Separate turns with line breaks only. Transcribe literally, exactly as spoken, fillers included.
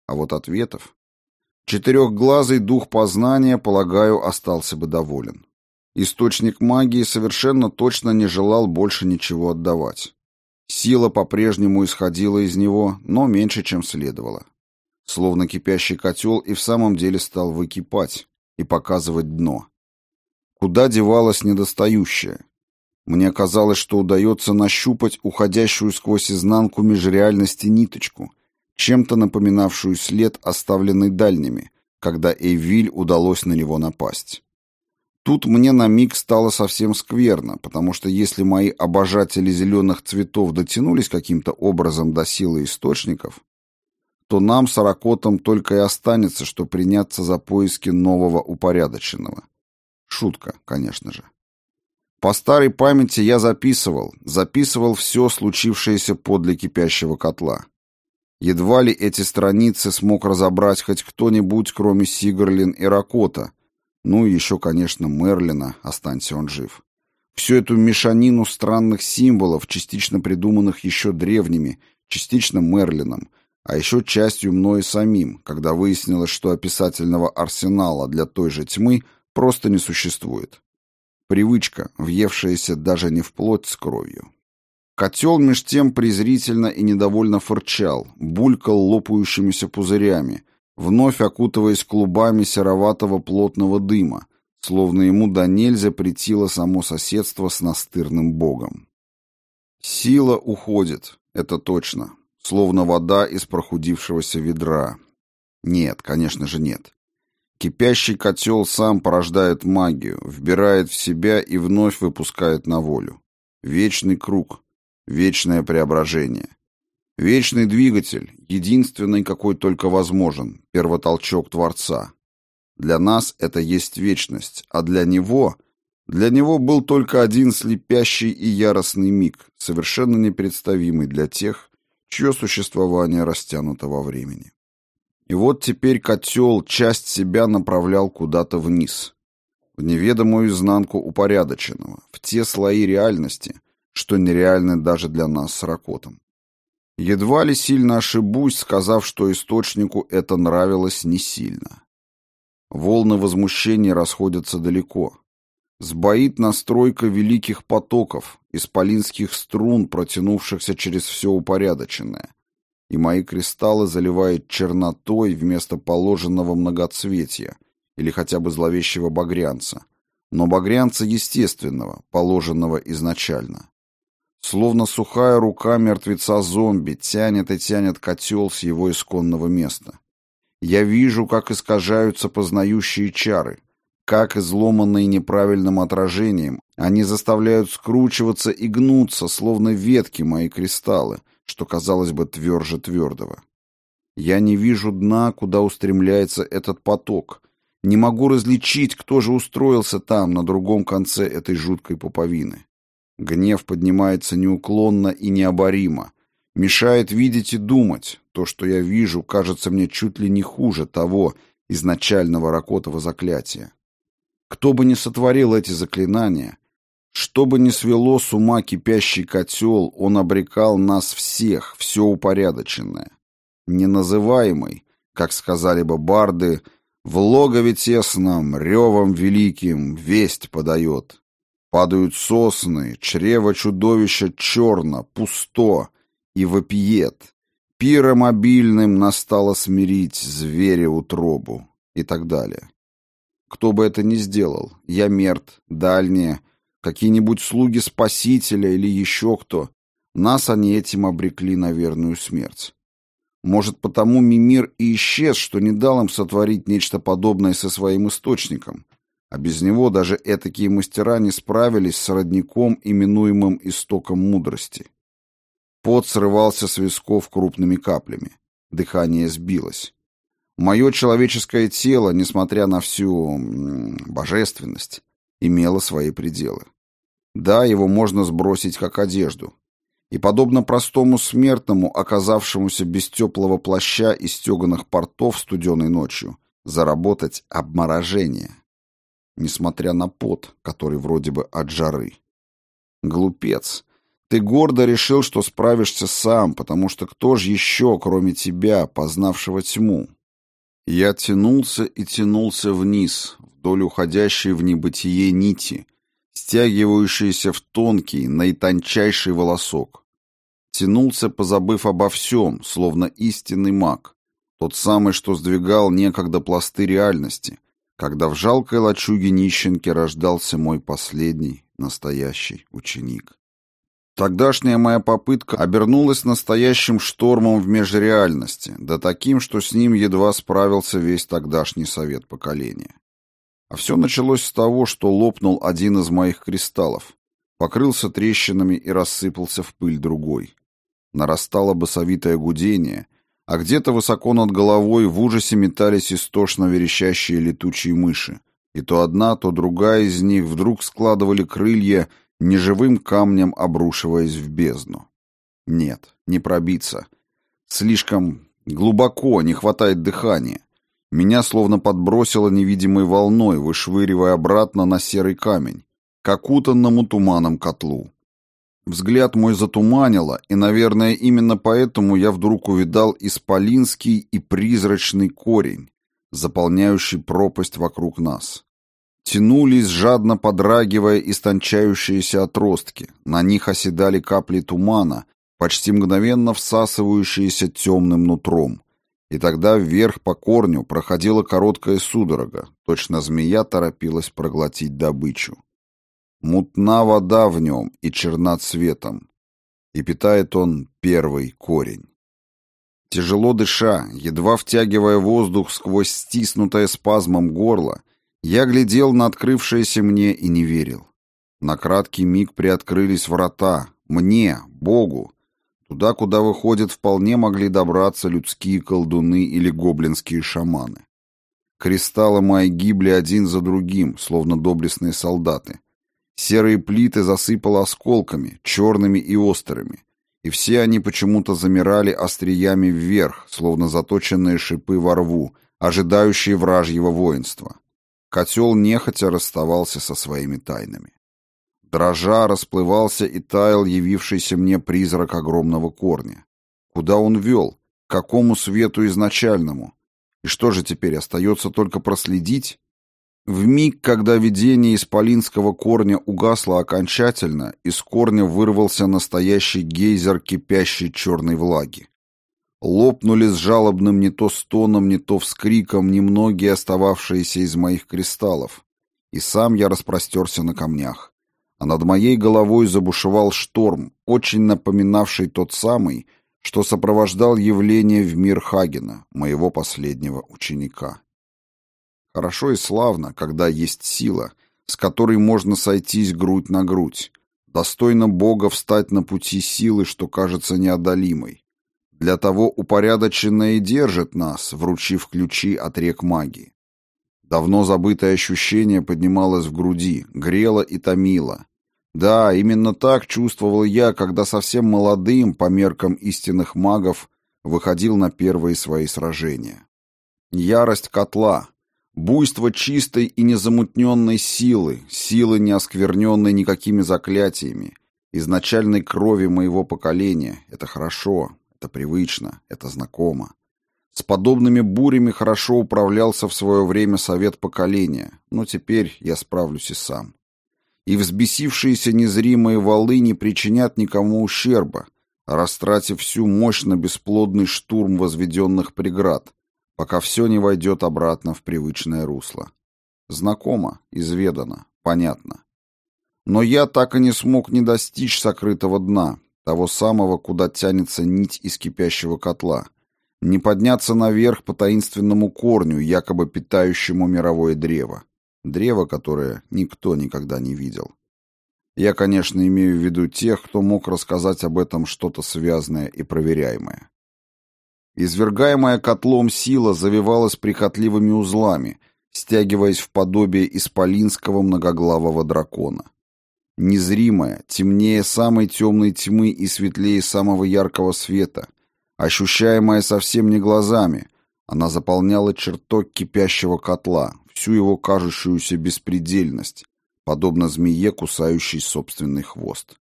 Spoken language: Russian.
а вот ответов... Четырехглазый дух познания, полагаю, остался бы доволен. Источник магии совершенно точно не желал больше ничего отдавать. Сила по-прежнему исходила из него, но меньше, чем следовало. Словно кипящий котел и в самом деле стал выкипать и показывать дно. Куда девалось недостающее? Мне казалось, что удается нащупать уходящую сквозь изнанку межреальности ниточку, чем-то напоминавшую след, оставленный дальними, когда Эйвиль удалось на него напасть. Тут мне на миг стало совсем скверно, потому что если мои обожатели зеленых цветов дотянулись каким-то образом до силы источников, то нам с Аракотом только и останется, что приняться за поиски нового упорядоченного. Шутка, конечно же. По старой памяти я записывал, записывал все случившееся подле кипящего котла. Едва ли эти страницы смог разобрать хоть кто-нибудь, кроме Сигарлин и Ракота, ну и еще, конечно, Мерлина, останься он жив. Всю эту мешанину странных символов, частично придуманных еще древними, частично Мерлином, а еще частью мной самим, когда выяснилось, что описательного арсенала для той же тьмы просто не существует. Привычка, въевшаяся даже не в плоть с кровью. Котел меж тем презрительно и недовольно фырчал, булькал лопающимися пузырями, вновь окутываясь клубами сероватого плотного дыма, словно ему до нельзя претило само соседство с настырным богом. Сила уходит, это точно, словно вода из прохудившегося ведра. Нет, конечно же нет. Кипящий котел сам порождает магию, вбирает в себя и вновь выпускает на волю. Вечный круг. Вечное преображение. Вечный двигатель, единственный, какой только возможен, первотолчок Творца. Для нас это есть вечность, а для него... Для него был только один слепящий и яростный миг, совершенно непредставимый для тех, чье существование растянуто во времени. И вот теперь котел часть себя направлял куда-то вниз, в неведомую изнанку упорядоченного, в те слои реальности, что нереальны даже для нас с Ракотом. Едва ли сильно ошибусь, сказав, что источнику это нравилось не сильно. Волны возмущения расходятся далеко. Сбоит настройка великих потоков, исполинских струн, протянувшихся через все упорядоченное, и мои кристаллы заливает чернотой вместо положенного многоцветия или хотя бы зловещего багрянца, но багрянца естественного, положенного изначально. Словно сухая рука мертвеца-зомби тянет и тянет котел с его исконного места. Я вижу, как искажаются познающие чары, как, изломанные неправильным отражением, они заставляют скручиваться и гнуться, словно ветки мои кристаллы, что, казалось бы, тверже твердого. Я не вижу дна, куда устремляется этот поток, не могу различить, кто же устроился там, на другом конце этой жуткой пуповины. Гнев поднимается неуклонно и необоримо, мешает видеть и думать. То, что я вижу, кажется мне чуть ли не хуже того изначального Ракотова заклятия. Кто бы ни сотворил эти заклинания, что бы ни свело с ума кипящий котел, он обрекал нас всех, все упорядоченное. Неназываемый, как сказали бы барды, в логове тесном, ревом великим, весть подает. Падают сосны, чрево чудовища черно, пусто и вопиет. Пиром обильным настало смирить зверя утробу и так далее. Кто бы это ни сделал, я мертв, дальние, какие-нибудь слуги Спасителя или еще кто, нас они этим обрекли на верную смерть. Может, потому Мимир и исчез, что не дал им сотворить нечто подобное со своим источником, а без него даже этакие мастера не справились с родником, именуемым истоком мудрости. Пот срывался с висков крупными каплями. Дыхание сбилось. Мое человеческое тело, несмотря на всю м, божественность, имело свои пределы. Да, его можно сбросить как одежду. И, подобно простому смертному, оказавшемуся без теплого плаща и стеганых портов студеной ночью, заработать обморожение. Несмотря на пот, который вроде бы от жары. Глупец. Ты гордо решил, что справишься сам, потому что кто же еще, кроме тебя, познавшего тьму? Я тянулся и тянулся вниз, вдоль уходящей в небытие нити, стягивающейся в тонкий, наитончайший волосок. Тянулся, позабыв обо всем, словно истинный маг, тот самый, что сдвигал некогда пласты реальности, когда в жалкой лачуге нищенки рождался мой последний, настоящий ученик. Тогдашняя моя попытка обернулась настоящим штормом в межреальности, да таким, что с ним едва справился весь тогдашний совет поколения. А все началось с того, что лопнул один из моих кристаллов, покрылся трещинами и рассыпался в пыль другой. Нарастало басовитое гудение, а где-то высоко над головой в ужасе метались истошно верещащие летучие мыши, и то одна, то другая из них вдруг складывали крылья, неживым камнем обрушиваясь в бездну. Нет, не пробиться. Слишком глубоко, не хватает дыхания. Меня словно подбросило невидимой волной, вышвыривая обратно на серый камень, к окутанному туманом котлу. Взгляд мой затуманило, и, наверное, именно поэтому я вдруг увидал исполинский и призрачный корень, заполняющий пропасть вокруг нас. Тянулись, жадно подрагивая, истончающиеся отростки, на них оседали капли тумана, почти мгновенно всасывающиеся темным нутром, и тогда вверх по корню проходила короткая судорога, точно змея торопилась проглотить добычу. Мутна вода в нем и черна цветом, и питает он первый корень. Тяжело дыша, едва втягивая воздух сквозь стиснутое спазмом горло, я глядел на открывшееся мне и не верил. На краткий миг приоткрылись врата, мне, Богу. Туда, куда, выходит, вполне могли добраться людские колдуны или гоблинские шаманы. Кристаллы мои гибли один за другим, словно доблестные солдаты. Серые плиты засыпало осколками, черными и острыми, и все они почему-то замирали остриями вверх, словно заточенные шипы во рву, ожидающие вражьего воинства. Котел нехотя расставался со своими тайнами. Дрожа расплывался и таял явившийся мне призрак огромного корня. Куда он вел? К какому свету изначальному? И что же теперь, остается только проследить? В миг, когда видение исполинского корня угасло окончательно, из корня вырвался настоящий гейзер кипящей черной влаги. Лопнули с жалобным не то стоном, не то вскриком немногие остававшиеся из моих кристаллов, и сам я распростерся на камнях, а над моей головой забушевал шторм, очень напоминавший тот самый, что сопровождал явление в мир Хагена, моего последнего ученика. Хорошо и славно, когда есть сила, с которой можно сойтись грудь на грудь, достойно Бога встать на пути силы, что кажется неодолимой. Для того упорядоченное и держит нас, вручив ключи от рек магии. Давно забытое ощущение поднималось в груди, грело и томило. Да, именно так чувствовал я, когда совсем молодым, по меркам истинных магов, выходил на первые свои сражения. Ярость котла, буйство чистой и незамутненной силы, силы, не оскверненной никакими заклятиями, изначальной крови моего поколения — это хорошо. Это привычно, это знакомо. С подобными бурями хорошо управлялся в свое время совет поколения, но теперь я справлюсь и сам. И взбесившиеся незримые валы не причинят никому ущерба, растратив всю мощь на бесплодный штурм возведенных преград, пока все не войдет обратно в привычное русло. Знакомо, изведано, понятно. Но я так и не смог не достичь сокрытого дна, того самого, куда тянется нить из кипящего котла, не подняться наверх по таинственному корню, якобы питающему мировое древо. Древо, которое никто никогда не видел. Я, конечно, имею в виду тех, кто мог рассказать об этом что-то связанное и проверяемое. Извергаемая котлом сила завивалась прихотливыми узлами, стягиваясь в подобие исполинского многоглавого дракона. Незримая, темнее самой темной тьмы и светлее самого яркого света, ощущаемая совсем не глазами, она заполняла чертог кипящего котла, всю его кажущуюся беспредельность, подобно змее, кусающей собственный хвост.